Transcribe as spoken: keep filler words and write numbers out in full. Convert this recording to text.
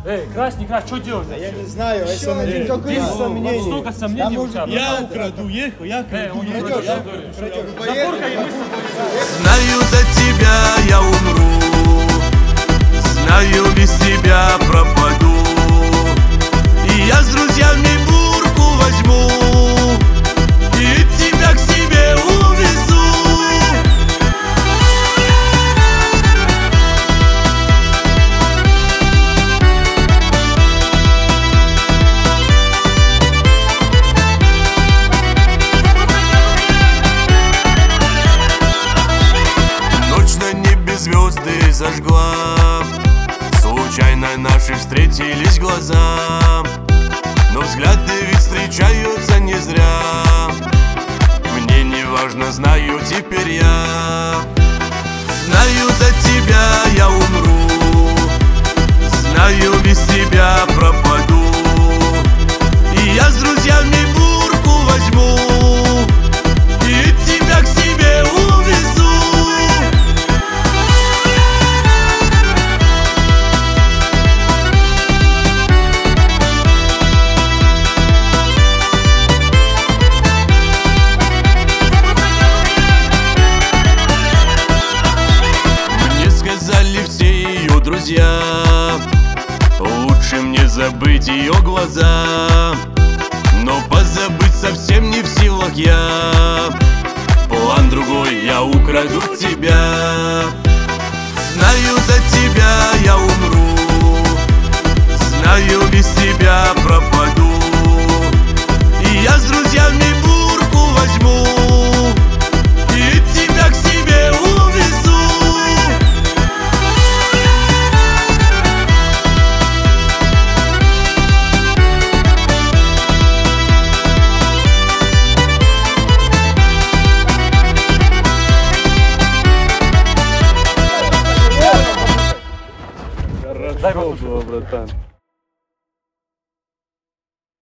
Эй, крась, не крась, что делать? Я не знаю, это не Какие сомнения? Столько сомнений у тебя. Я украду, ехал, я Эй, украду. он не украдет. Запорка и мы с тобой. Знаю, за тебя я умру, знаю, без тебя пропаду. И я с друзьями бурку возьму и тебя к себе увезу. Ночь на небе звезды зажгла, случайно наши встретились глаза. Но взгляды ведь встречаются не зря. Мне не важно, знаю теперь я. Знаю, за тебя я умру, знаю, без тебя пропаду. И я с друзьями бурку возьму и тебя к себе увезу. Сказали все ее друзья, лучше мне забыть ее глаза. Но позабыть совсем не в силах я. План другой, я украду тебя. Знаю, за тебя я умру, знаю, без тебя пропаду. И я с друзьями бурку возьму и тебя к себе увезу. Дай послушать. Братан.